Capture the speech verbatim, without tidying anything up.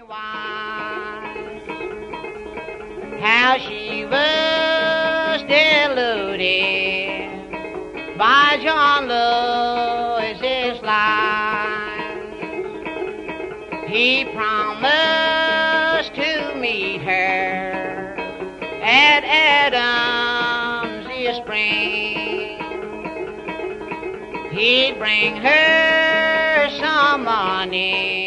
How she was deluded by John Lewis's lies. He promised to meet her at Adams' spring. He'd bring her some money